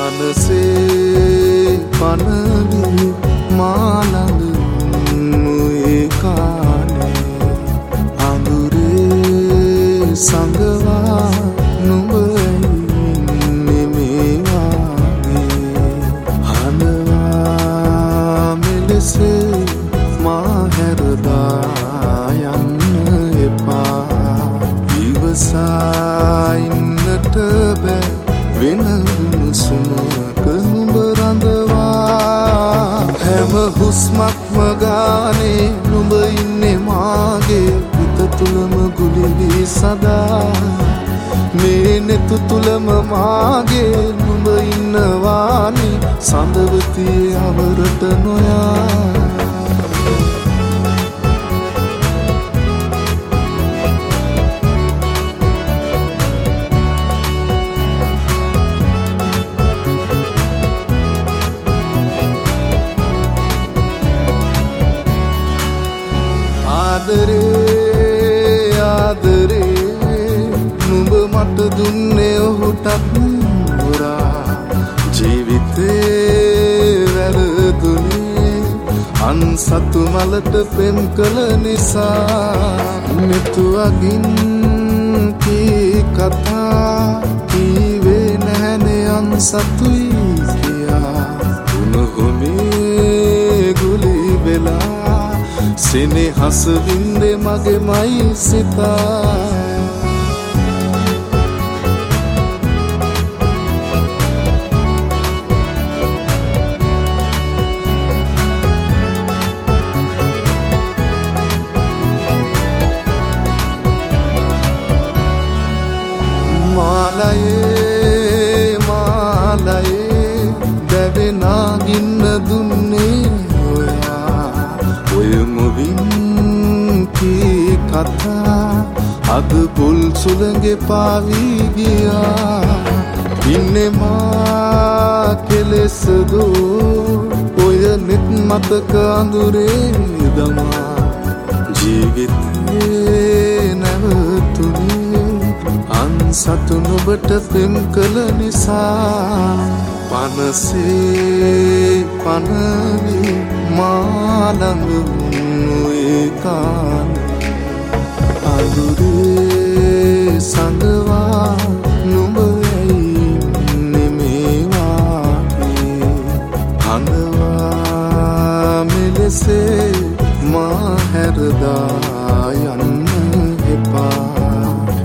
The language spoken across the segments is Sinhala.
මනසේ පනවි මාළඟ ඒ කාලේ අඳුරේ සංගවා නුඹ ඉන්නේ මේ වාගේ හඳවා මෙලෙස මා හැරදා යන්න එපා ඉවසා ඉන්නට බෑ වෙන සුමක නුඹ රඳවා හැම හුස්මක්ම ගානේ නුඹ ඉන්නේ මාගේ හිත තුලම ගුලිවී සදා මේ නෙත තුලම මාගේ නුඹ ඉන්නවානි සඳවතිය අවරට නොයා ආදරේ නුඹ මට දුන්නේ ඔහුටත් හොරා ජීවිතේ වැරදුනේ අන්සතු මලට පෙම් කළ නිසා මෙතුවගින් කී කතා කීවේ නැහැනේ අන්සතුයි කියා උණුහුමේ ගුලි වෙලා සෙනෙහස වින්දේ මගේමයි සිතා මාලයේ දැවෙනා ගින්න දුන්නේ ඔය මුවින් කී කතා අද පුල් සුළඟේ පාවී ගියා ඉන්නේ මා කෙලෙසදෝ ඔය නෙත් මතක අඳුරේ දමා ජීවිතේ නැවතුනේ අන්සතු නුඹට පෙම් කළ නිසා පනසේ පනවි මාළඟ ඒ කාලේ අඳුරේ සංගවා නුඹ ඉන්නේ මේ වාගේ හඳවා මෙලෙසේ මා හැරදා යන්න එපා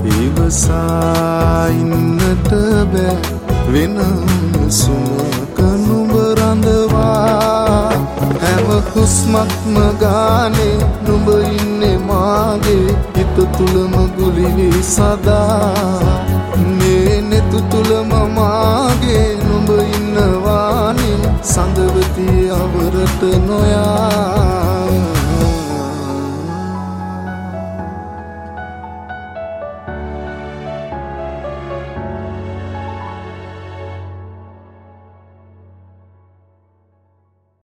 ඉවසා ඉන්නට බෑ වෙන සුමක නුඹ රඳවා හැම හුස්මක්ම ගානේ නුඹ ඉන්නේ මාගේ හිත තුලම ගුලිවී සදා මේ නෙත තුලම මාගේ නුඹ ඉන්නවානි සඳවතිය අවරට නොයා